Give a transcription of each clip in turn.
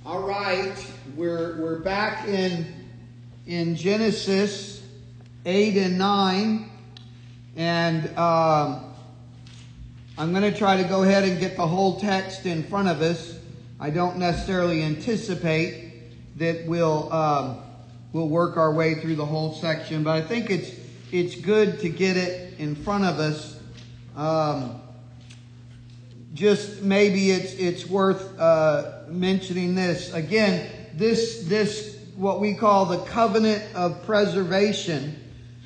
All right, we're back in Genesis 8 and 9, and I'm going to try to go ahead and get the whole text in front of us. I don't necessarily anticipate that we'll work our way through the whole section, but I think it's good to get it in front of us. Just maybe it's worth mentioning this again. This what we call the covenant of preservation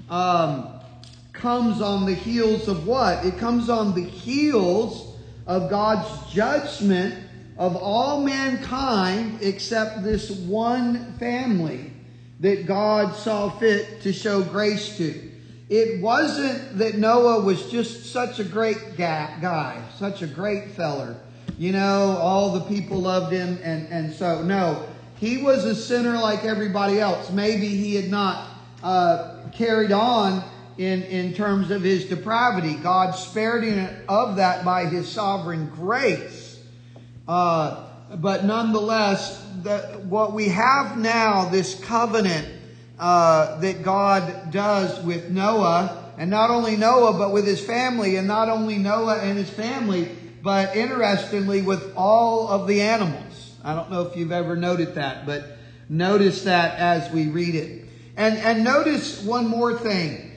comes on the heels of what? It comes on the heels of God's judgment of all mankind except this one family that God saw fit to show grace to. It wasn't that Noah was just such a great guy, such a great feller. You know, all the people loved him. And so, no, he was a sinner like everybody else. Maybe he had not carried on in terms of his depravity. God spared him of that by his sovereign grace. But nonetheless, what we have now, this covenant that God does with Noah, and not only Noah, but with his family, and not only Noah and his family, but interestingly with all of the animals. I don't know if you've ever noted that, but notice that as we read it. And notice one more thing.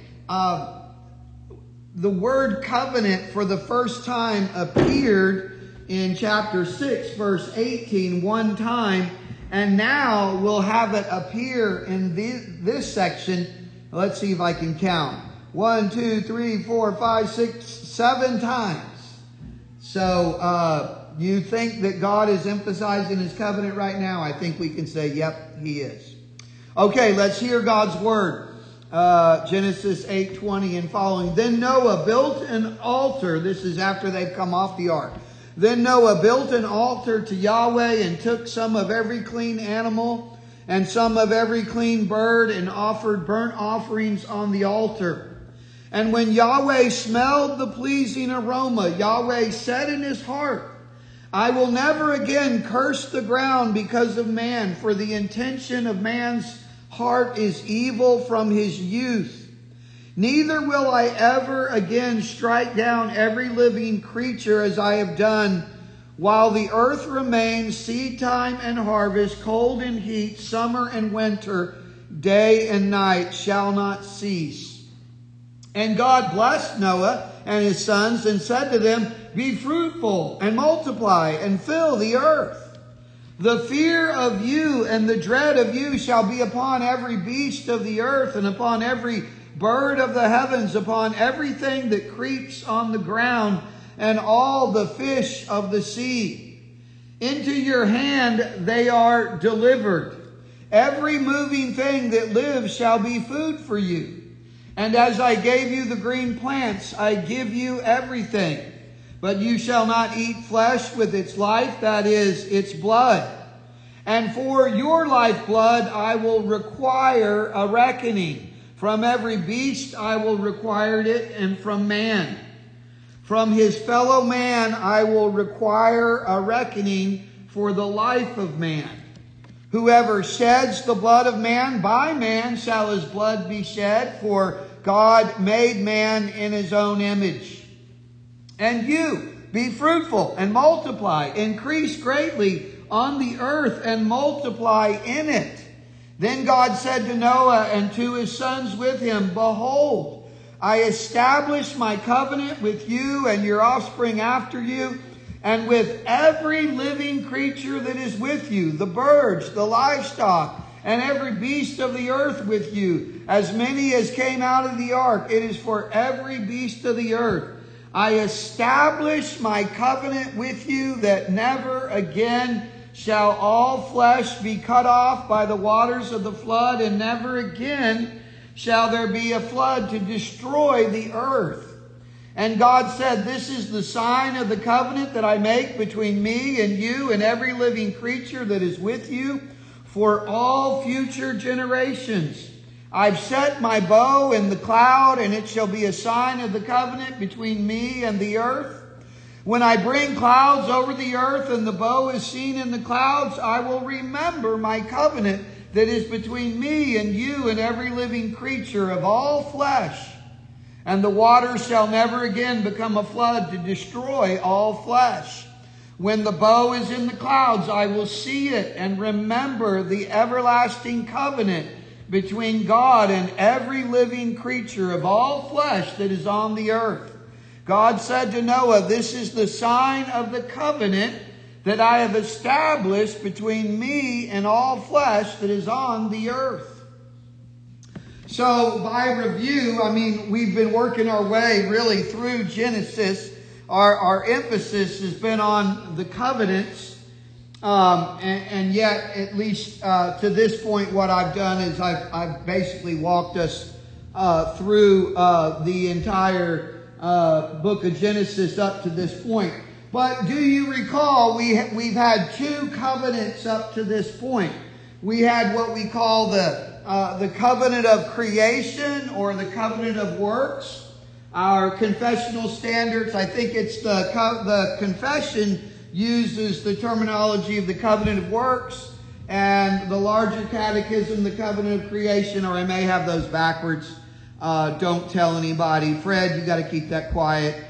The word covenant for the first time appeared in chapter 6, verse 18, one time. And now we'll have it appear in this section. Let's see if I can count. 1, 2, 3, 4, 5, 6, 7 times. So you think that God is emphasizing his covenant right now? I think we can say, yep, he is. Okay, let's hear God's word. Genesis 8:20 and following. Then Noah built an altar. This is after they've come off the ark. Then Noah built an altar to Yahweh and took some of every clean animal and some of every clean bird and offered burnt offerings on the altar. And when Yahweh smelled the pleasing aroma, Yahweh said in his heart, I will never again curse the ground because of man, for the intention of man's heart is evil from his youth. Neither will I ever again strike down every living creature as I have done, while the earth remains, seed time and harvest, cold and heat, summer and winter, day and night shall not cease. And God blessed Noah and his sons and said to them, Be fruitful and multiply and fill the earth. The fear of you and the dread of you shall be upon every beast of the earth and upon every bird of the heavens, upon everything that creeps on the ground, and all the fish of the sea. Into your hand they are delivered. Every moving thing that lives shall be food for you. And as I gave you the green plants, I give you everything. But you shall not eat flesh with its life, that is, its blood. And for your lifeblood I will require a reckoning. From every beast I will require it, and from man. From his fellow man I will require a reckoning for the life of man. Whoever sheds the blood of man, by man shall his blood be shed, for God made man in his own image. And you, be fruitful and multiply, increase greatly on the earth and multiply in it. Then God said to Noah and to his sons with him, Behold, I establish my covenant with you and your offspring after you, and with every living creature that is with you, the birds, the livestock, and every beast of the earth with you, as many as came out of the ark. It is for every beast of the earth. I establish my covenant with you, that never again shall all flesh be cut off by the waters of the flood, and never again shall there be a flood to destroy the earth. And God said, This is the sign of the covenant that I make between me and you and every living creature that is with you for all future generations. I've set my bow in the cloud, and it shall be a sign of the covenant between me and the earth. When I bring clouds over the earth and the bow is seen in the clouds, I will remember my covenant that is between me and you and every living creature of all flesh. And the waters shall never again become a flood to destroy all flesh. When the bow is in the clouds, I will see it and remember the everlasting covenant between God and every living creature of all flesh that is on the earth. God said to Noah, this is the sign of the covenant that I have established between me and all flesh that is on the earth. So by review, we've been working our way really through Genesis. Our emphasis has been on the covenants. And yet, at least to this point, what I've done is I've basically walked us through the entire book of Genesis up to this point. But do you recall we've had two covenants up to this point? We had what we call the covenant of creation or the covenant of works. Our confessional standards, I think it's the confession uses the terminology of the covenant of works, and the larger catechism, the covenant of creation, or I may have those backwards. Don't tell anybody. Fred, you got to keep that quiet.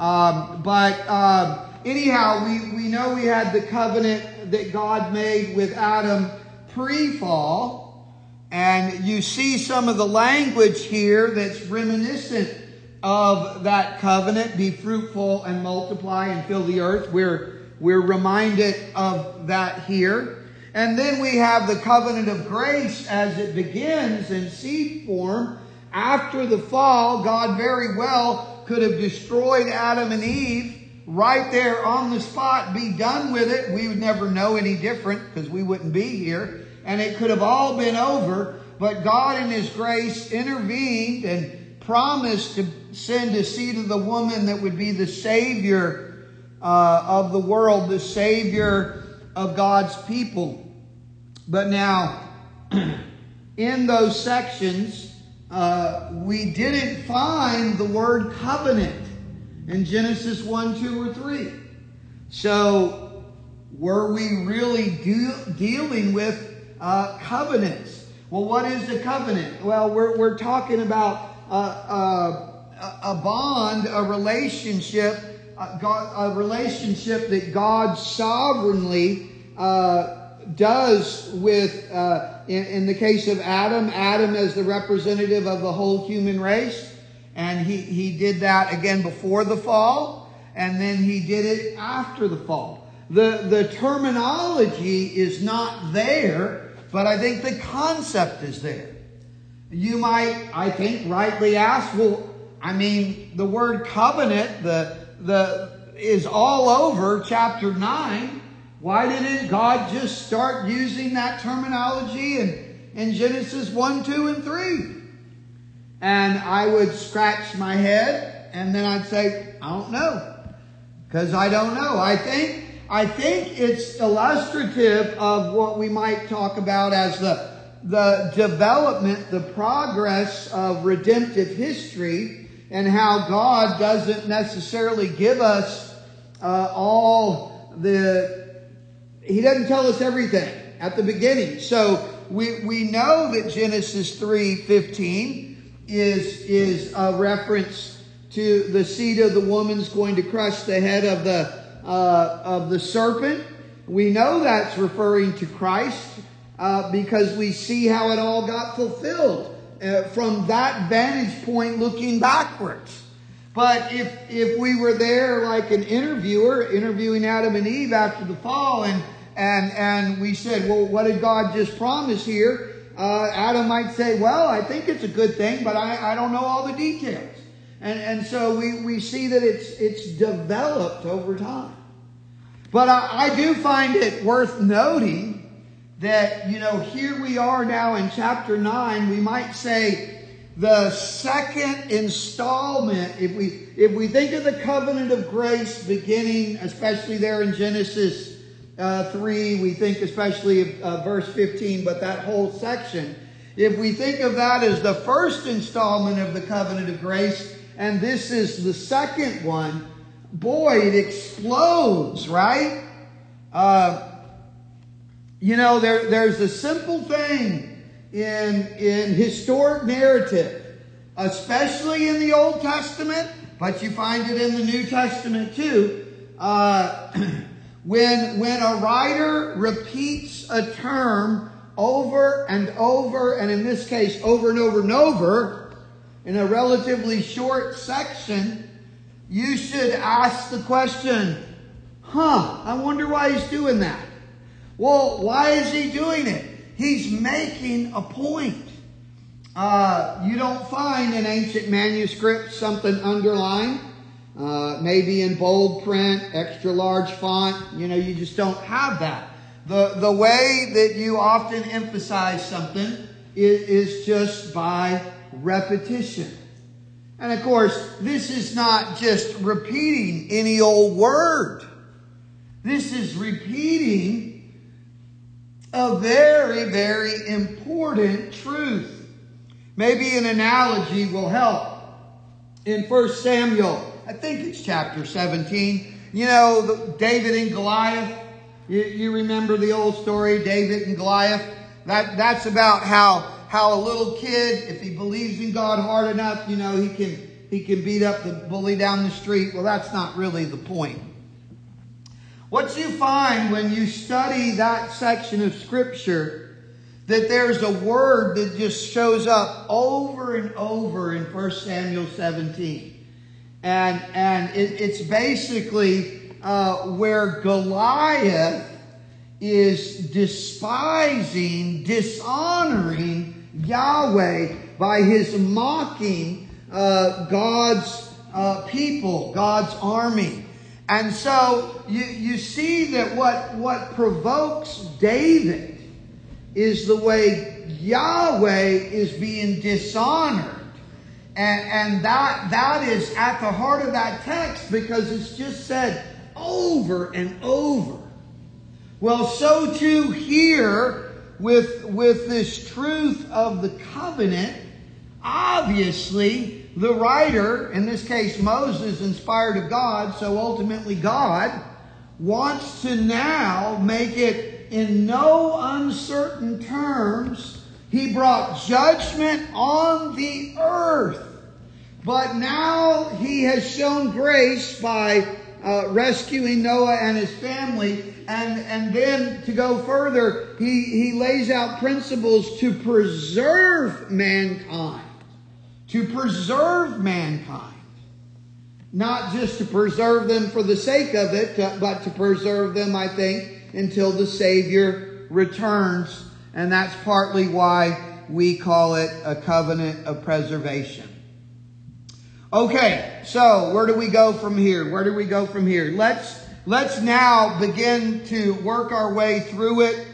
Anyhow, we know we had the covenant that God made with Adam pre-fall. And you see some of the language here that's reminiscent of that covenant. Be fruitful and multiply and fill the earth. We're reminded of that here. And then we have the covenant of grace as it begins in seed form. After the fall, God very well could have destroyed Adam and Eve right there on the spot, be done with it. We would never know any different because we wouldn't be here. And it could have all been over. But God in His grace intervened and promised to send a seed of the woman that would be the Savior of the world, the Savior of God's people. But now, in those sections, we didn't find the word covenant in Genesis 1, 2, or 3. So, were we really dealing with covenants? Well, what is a covenant? Well, we're talking about a bond, a relationship, a relationship that God sovereignly does with, in the case of Adam as the representative of the whole human race. And he did that again before the fall, and then he did it after the fall. The terminology is not there, but I think the concept is there. You might, I think, rightly ask, well, the word covenant is all over chapter 9. Why didn't God just start using that terminology in Genesis 1, 2, and 3? And I would scratch my head, and then I'd say, I don't know. Because I don't know. I think it's illustrative of what we might talk about as the development, the progress of redemptive history, and how God doesn't necessarily give us He doesn't tell us everything at the beginning. So we know that Genesis 3:15 is a reference to the seed of the woman's going to crush the head of the serpent. We know that's referring to Christ because we see how it all got fulfilled from that vantage point looking backwards. But if we were there like an interviewer interviewing Adam and Eve after the fall, and we said, well, what did God just promise here? Adam might say, well, I think it's a good thing, but I don't know all the details. And so we see that it's developed over time. But I do find it worth noting that, here we are now in chapter 9. We might say the second installment, if we think of the covenant of grace beginning, especially there in Genesis 3, we think especially of verse 15, but that whole section, if we think of that as the first installment of the covenant of grace, and this is the second one, boy, it explodes, right? There's a simple thing in historic narrative, especially in the Old Testament, but you find it in the New Testament too. When a writer repeats a term over and over, and in this case over and over and over, in a relatively short section, you should ask the question, I wonder why he's doing that. Well, why is he doing it? He's making a point. You don't find in ancient manuscripts something underlined, maybe in bold print, extra large font. You just don't have that. The way that you often emphasize something is just by repetition. And of course, this is not just repeating any old word. This is repeating a very, very important truth. Maybe an analogy will help. In 1 Samuel, I think it's chapter 17, David and Goliath. You remember the old story, David and Goliath? That's about how a little kid, if he believes in God hard enough, he can beat up the bully down the street. Well, that's not really the point. What you find when you study that section of Scripture, that there's a word that just shows up over and over in 1 Samuel 17. And it's basically where Goliath is despising, dishonoring Yahweh by his mocking God's people, God's army. And so you see that what provokes David is the way Yahweh is being dishonored. And that is at the heart of that text, because it's just said over and over. Well, so too here with this truth of the covenant, obviously the writer, in this case Moses, inspired of God, so ultimately God, wants to now make it in no uncertain terms. He brought judgment on the earth. But now he has shown grace by rescuing Noah and his family. And then to go further, he lays out principles to preserve mankind. To preserve mankind. Not just to preserve them for the sake of it, but to preserve them, I think, until the Savior returns. And that's partly why we call it a covenant of preservation. Okay, so where do we go from here? Where do we go from here? Let's now begin to work our way through it.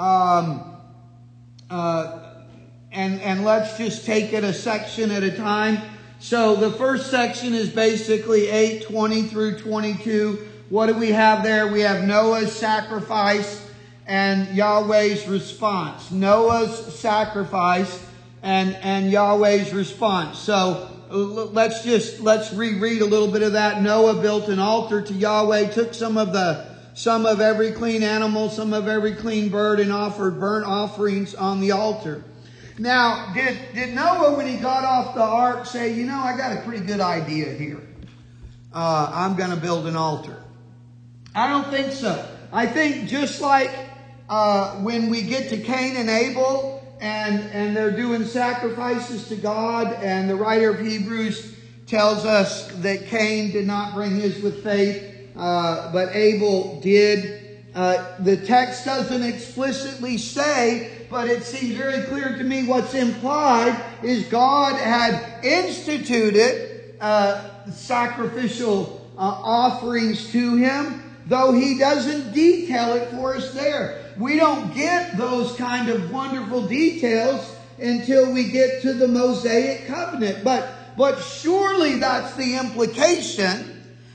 And let's just take it a section at a time. So the first section is basically 8:20 through 22. What do we have there? We have Noah's sacrifice and Yahweh's response. Noah's sacrifice and Yahweh's response. So let's reread a little bit of that. Noah built an altar to Yahweh, took some of every clean animal, some of every clean bird, and offered burnt offerings on the altar. Now, did Noah, when he got off the ark, say, I got a pretty good idea here. I'm going to build an altar. I don't think so. I think just like when we get to Cain and Abel, and they're doing sacrifices to God, and the writer of Hebrews tells us that Cain did not bring his with faith, but Abel did. The text doesn't explicitly say, but it seems very clear to me what's implied is God had instituted sacrificial offerings to him, though he doesn't detail it for us there. We don't get those kind of wonderful details until we get to the Mosaic covenant. But surely that's the implication.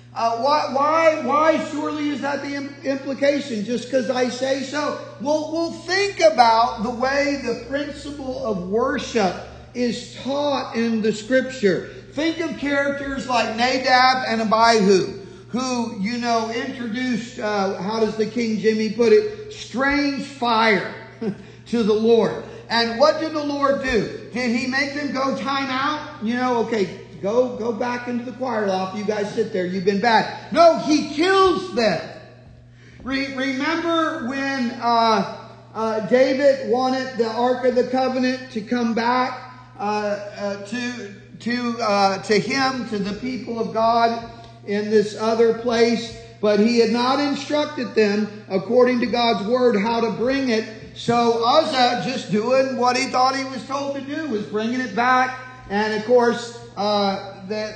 Why surely is that the implication? Just because I say so? We'll think about the way the principle of worship is taught in the Scripture. Think of characters like Nadab and Abihu, who introduced, how does the King Jimmy put it, strange fire to the Lord. And what did the Lord do? Did he make them go time out? Okay, go back into the choir loft. You guys sit there. You've been bad. No, he kills them. Remember when David wanted the Ark of the Covenant to come back to him, to the people of God in this other place, but he had not instructed them according to God's word how to bring it. So Uzzah, just doing what he thought he was told to do, was bringing it back, and of course the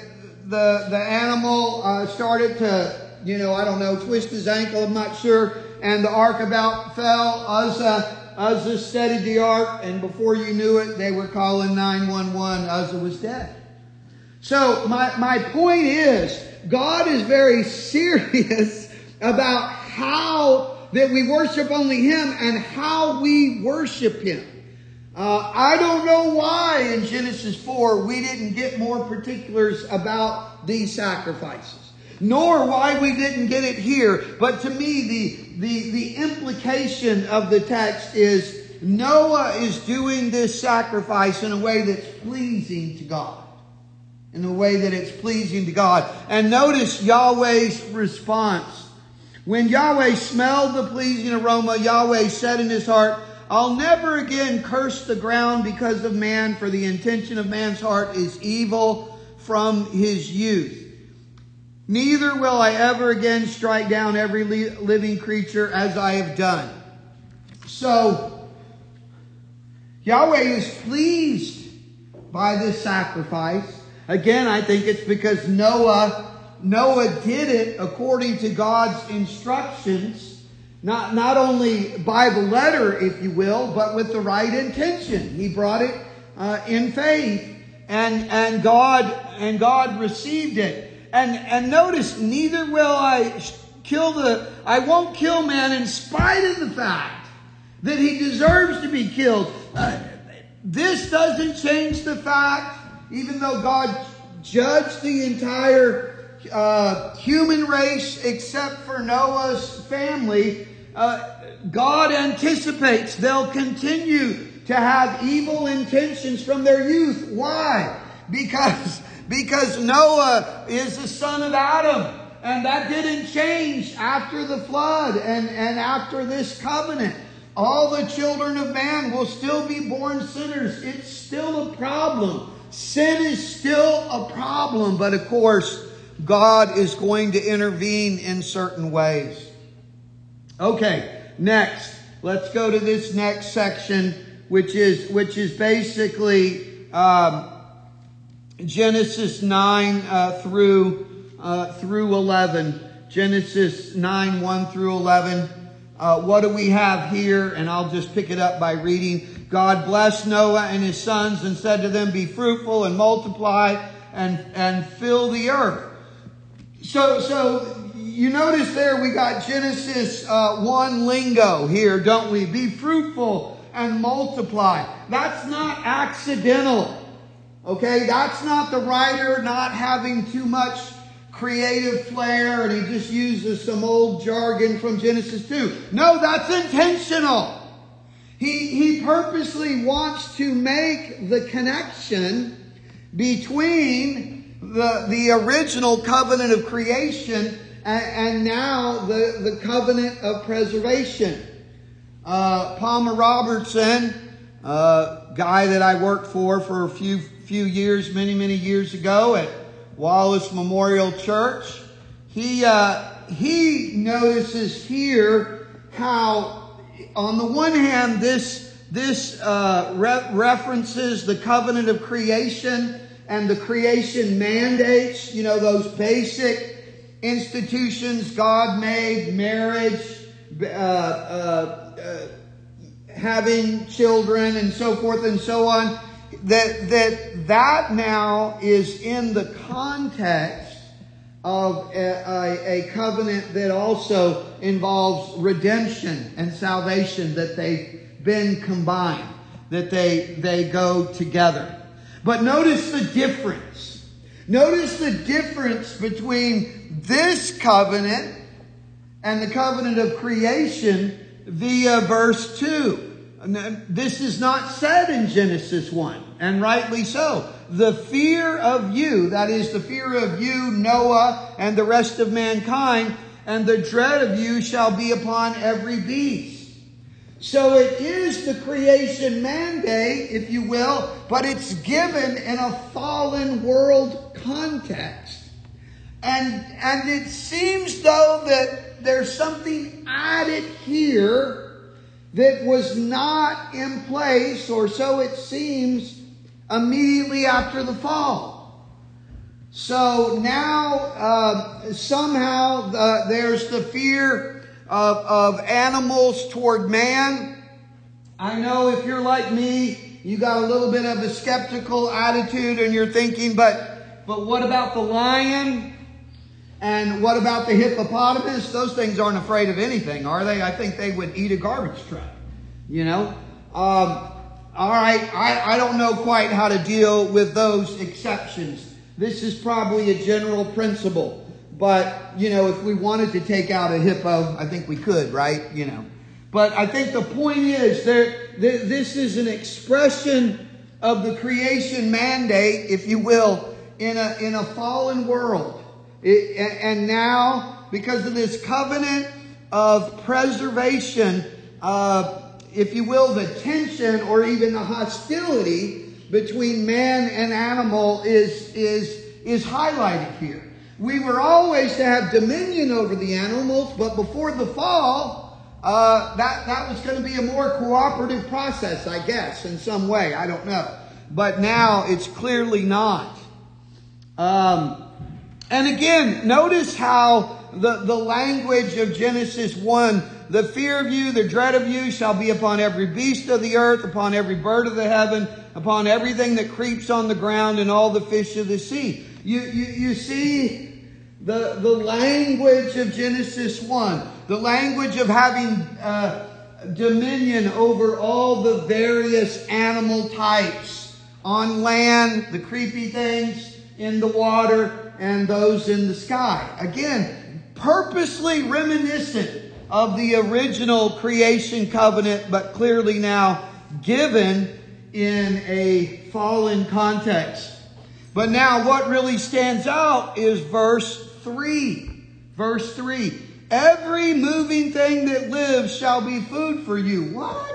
animal started to twist his ankle, I'm not sure, and the ark about fell. Uzzah steadied the ark, and before you knew it, they were calling 911. Uzzah was dead. So my point is, God is very serious about how that we worship only Him and how we worship Him. I don't know why in Genesis 4 we didn't get more particulars about these sacrifices, nor why we didn't get it here. But to me, the implication of the text is Noah is doing this sacrifice in a way that's pleasing to God. In a way that it's pleasing to God. And notice Yahweh's response. When Yahweh smelled the pleasing aroma, Yahweh said in his heart, I'll never again curse the ground because of man, for the intention of man's heart is evil from his youth. Neither will I ever again strike down every living creature as I have done. So, Yahweh is pleased by this sacrifice. Again, I think it's because Noah did it according to God's instructions, not only by the letter, if you will, but with the right intention. He brought it in faith, and God received it. And notice, neither will I won't kill man in spite of the fact that he deserves to be killed. This doesn't change the fact, even though God judged the entire human race except for Noah's family, God anticipates they'll continue to have evil intentions from their youth. Why? Because Noah is the son of Adam, and that didn't change after the flood and after this covenant. All the children of man will still be born sinners. It's still a problem. Sin is still a problem, but of course, God is going to intervene in certain ways. Okay, next, let's go to this next section, which is basically Genesis 9 through 11. Genesis 9, 1 through 11. What do we have here? And I'll just pick it up by reading. God blessed Noah and his sons and said to them, be fruitful and multiply and fill the earth. So you notice there we got Genesis 1 lingo here, don't we? Be fruitful and multiply. That's not accidental. Okay, that's not the writer not having too much creative flair and he just uses some old jargon from Genesis 2. No, that's intentional. He purposely wants to make the connection between the original covenant of creation and now the covenant of preservation. Palmer Robertson, guy that I worked for a few years, many years ago at Wallace Memorial Church, he notices here how, on the one hand, this references the covenant of creation and the creation mandates, those basic institutions God made, marriage, having children, and so forth and so on. That now is in the context of a covenant that also involves redemption and salvation, that they've been combined, that they go together. But notice the difference. Notice the difference between this covenant and the covenant of creation via verse 2. This is not said in Genesis 1, and rightly so. The fear of you, that is the fear of you, Noah, and the rest of mankind, and the dread of you shall be upon every beast. So it is the creation mandate, if you will, but it's given in a fallen world context. And it seems though that there's something added here that was not in place, or so it seems, immediately after the fall. So now somehow there's the fear of animals toward man. I know if you're like me, you got a little bit of a skeptical attitude and you're thinking, but what about the lion? And what about the hippopotamus? Those things aren't afraid of anything, are they? I think they would eat a garbage truck, you know? All right, I don't know quite how to deal with those exceptions. This is probably a general principle. But, you know, if we wanted to take out a hippo, I think we could, right? You know. But I think the point is, this is an expression of the creation mandate, if you will, in a fallen world. And now, because of this covenant of preservation, if you will, the tension or even the hostility between man and animal is highlighted here. We were always to have dominion over the animals, but before the fall, that was going to be a more cooperative process, I guess, in some way. I don't know. But now it's clearly not. And again, notice how the language of Genesis 1, the fear of you, the dread of you shall be upon every beast of the earth, upon every bird of the heaven, upon everything that creeps on the ground and all the fish of the sea. You see the language of Genesis 1, the language of having dominion over all the various animal types on land, the creepy things in the water, and those in the sky. Again, purposely reminiscent of the original creation covenant, but clearly now given in a fallen context. But now what really stands out is verse 3. Verse 3. Every moving thing that lives shall be food for you. What?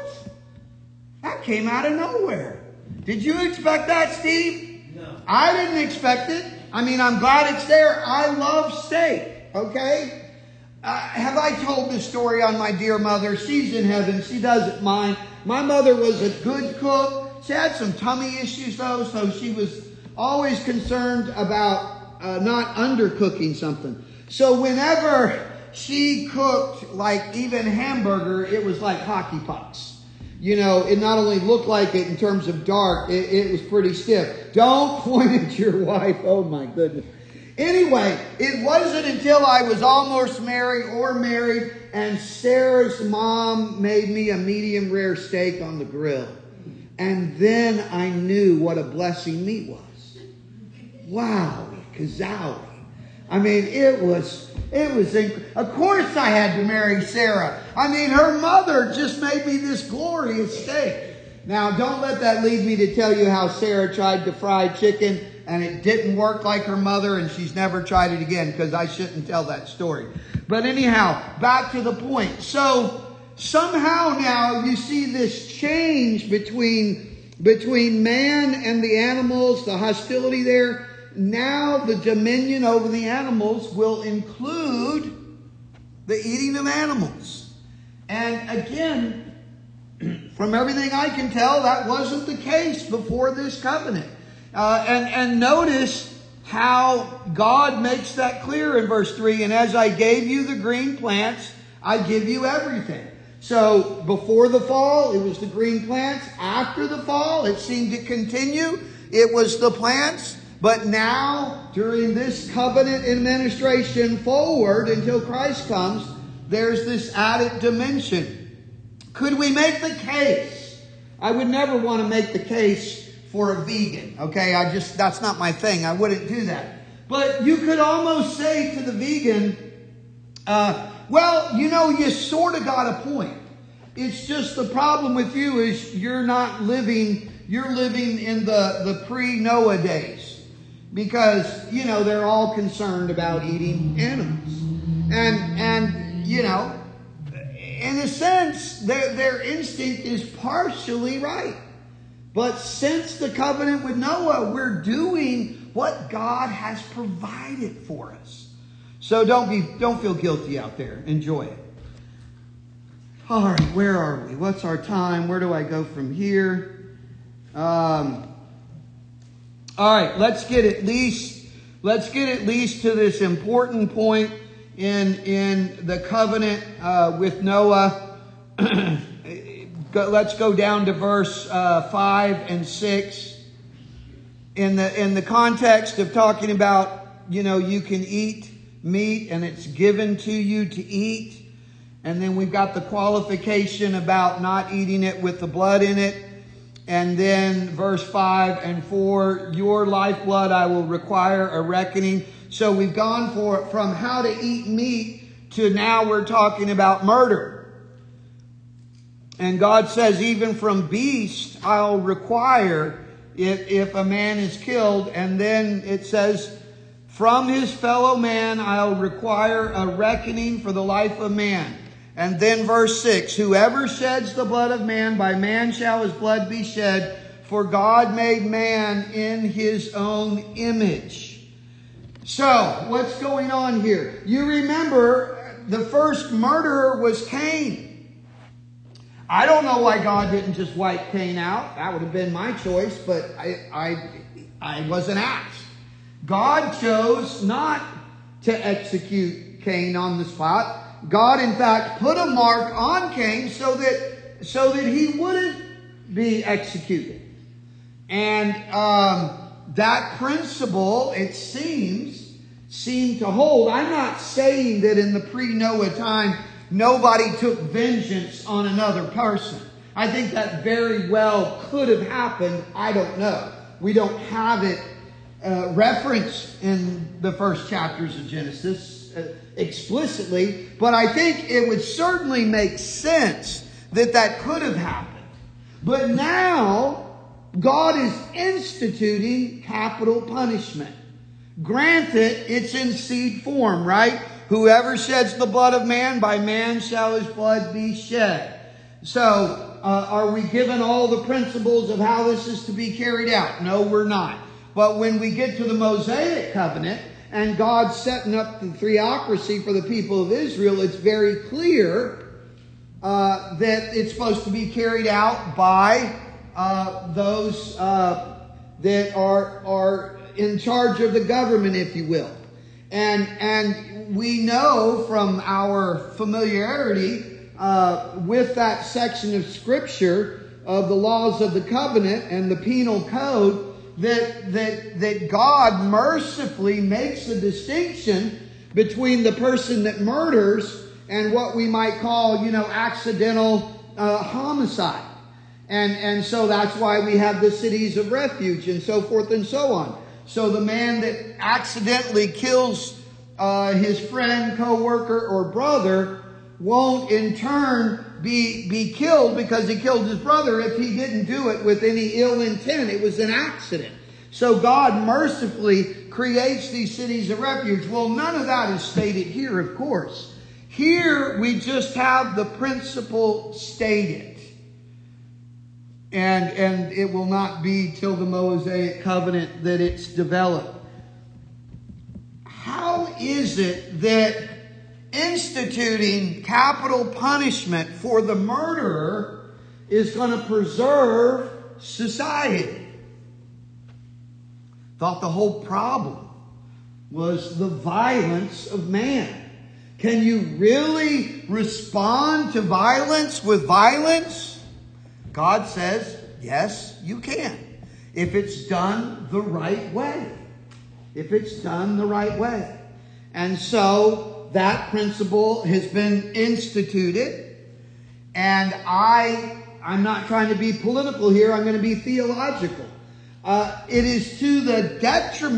That came out of nowhere. Did you expect that, Steve? No. I didn't expect it. I mean, I'm glad it's there. I love steak, okay? Have I told this story on my dear mother? She's in heaven. She doesn't mind. My mother was a good cook. She had some tummy issues, though, so she was always concerned about not undercooking something. So whenever she cooked, like even hamburger, it was like hockey pucks. You know, it not only looked like it in terms of dark, it was pretty stiff. Don't point at your wife. Oh my goodness. Anyway, it wasn't until I was almost married and Sarah's mom made me a medium rare steak on the grill. And then I knew what a blessing meat was. Wow, kazowie. I mean, it was, of course I had to marry Sarah. I mean, her mother just made me this glorious steak. Now, don't let that lead me to tell you how Sarah tried to fry chicken and it didn't work like her mother and she's never tried it again, because I shouldn't tell that story. But anyhow, back to the point. So, somehow now you see this change between man and the animals, the hostility there. Now the dominion over the animals will include the eating of animals. And again, from everything I can tell, that wasn't the case before this covenant. And notice how God makes that clear in verse 3. And as I gave you the green plants, I give you everything. So before the fall, it was the green plants. After the fall, it seemed to continue. It was the plants. But now, during this covenant administration forward until Christ comes, there's this added dimension. Could we make the case? I would never want to make the case for a vegan. Okay, that's not my thing. I wouldn't do that. But you could almost say to the vegan, well, you sort of got a point. It's just the problem with you is you're living in the pre-Noah days. Because, they're all concerned about eating animals. And in a sense, their instinct is partially right. But since the covenant with Noah, we're doing what God has provided for us. So don't feel guilty out there. Enjoy it. All right, where are we? What's our time? Where do I go from here? All right, let's get at least to this important point in the covenant with Noah. Let's go down to verse 5 and 6. In the context of talking about, you can eat meat and it's given to you to eat. And then we've got the qualification about not eating it with the blood in it. And then verse 5 and 4, your lifeblood I will require a reckoning. So we've gone from how to eat meat to now we're talking about murder. And God says even from beast I'll require if a man is killed. And then it says from his fellow man I'll require a reckoning for the life of man. And then verse 6, whoever sheds the blood of man, by man shall his blood be shed, for God made man in his own image. So, what's going on here? You remember the first murderer was Cain. I don't know why God didn't just wipe Cain out. That would have been my choice, but I wasn't asked. God chose not to execute Cain on the spot. God, in fact, put a mark on Cain so that he wouldn't be executed. And that principle, it seemed to hold. I'm not saying that in the pre-Noah time, nobody took vengeance on another person. I think that very well could have happened. I don't know. We don't have it referenced in the first chapters of Genesis explicitly, but I think it would certainly make sense that could have happened. But now God is instituting capital punishment. Granted, it's in seed form, right? Whoever sheds the blood of man, by man shall his blood be shed. So, are we given all the principles of how this is to be carried out? No, we're not. But when we get to the Mosaic covenant, and God setting up the theocracy for the people of Israel, it's very clear that it's supposed to be carried out by those that are in charge of the government, if you will. And we know from our familiarity with that section of Scripture of the laws of the covenant and the penal code, that God mercifully makes a distinction between the person that murders and what we might call, accidental homicide. And so that's why we have the cities of refuge and so forth and so on. So the man that accidentally kills his friend, co-worker, or brother won't in turn be killed because he killed his brother if he didn't do it with any ill intent. It was an accident. So God mercifully creates these cities of refuge. Well, none of that is stated here, of course. Here we just have the principle stated. And it will not be till the Mosaic covenant that it's developed. How is it that instituting capital punishment for the murderer is going to preserve society? Thought the whole problem was the violence of man. Can you really respond to violence with violence? God says, yes, you can. If it's done the right way. If it's done the right way. And so that principle has been instituted. And I'm not trying to be political here. I'm going to be theological. It is to the detriment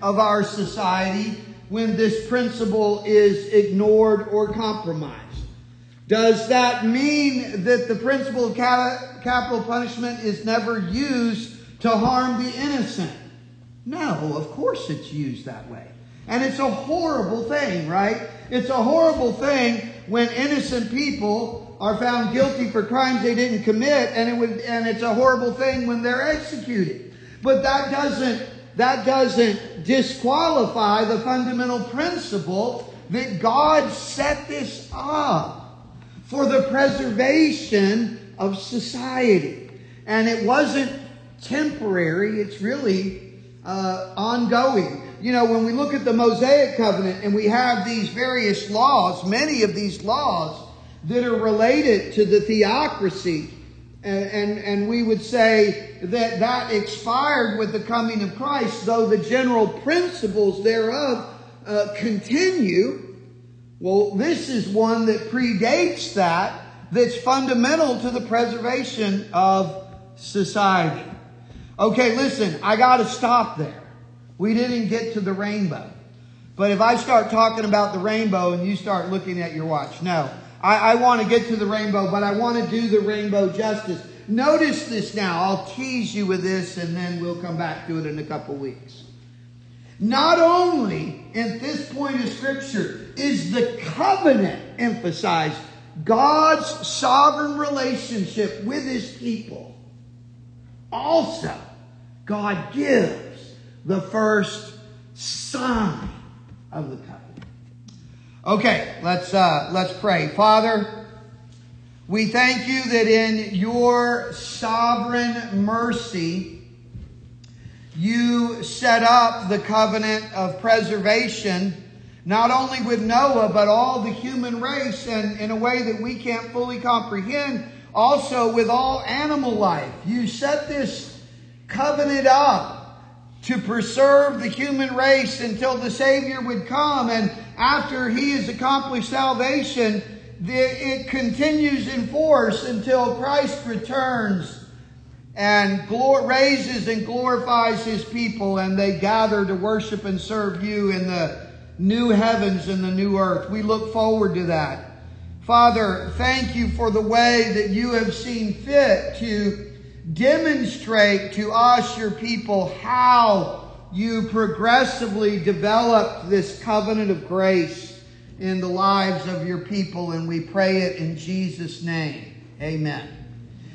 of our society when this principle is ignored or compromised. Does that mean that the principle of capital punishment is never used to harm the innocent? No, of course it's used that way. And it's a horrible thing, right? It's a horrible thing when innocent people are found guilty for crimes they didn't commit, and it's a horrible thing when they're executed. But that doesn't disqualify the fundamental principle that God set this up for the preservation of society. And it wasn't temporary, it's really ongoing. You know, when we look at the Mosaic covenant and we have these various laws, many of these laws that are related to the theocracy, and we would say that expired with the coming of Christ, though the general principles thereof continue. Well, this is one that predates that's fundamental to the preservation of society. Okay, listen, I got to stop there. We didn't get to the rainbow. But if I start talking about the rainbow and you start looking at your watch, no. I want to get to the rainbow, but I want to do the rainbow justice. Notice this now. I'll tease you with this and then we'll come back to it in a couple weeks. Not only at this point of Scripture is the covenant emphasized, God's sovereign relationship with His people. Also, God gives the first sign of the covenant. Okay, let's pray. Father, we thank you that in your sovereign mercy, you set up the covenant of preservation, not only with Noah, but all the human race, and in a way that we can't fully comprehend, also with all animal life. You set this covenant up to preserve the human race until the Savior would come. And after He has accomplished salvation, it continues in force until Christ returns and raises and glorifies His people, and they gather to worship and serve you in the new heavens and the new earth. We look forward to that. Father, thank you for the way that you have seen fit to demonstrate to us, your people, how you progressively developed this covenant of grace in the lives of your people. And we pray it in Jesus' name. Amen.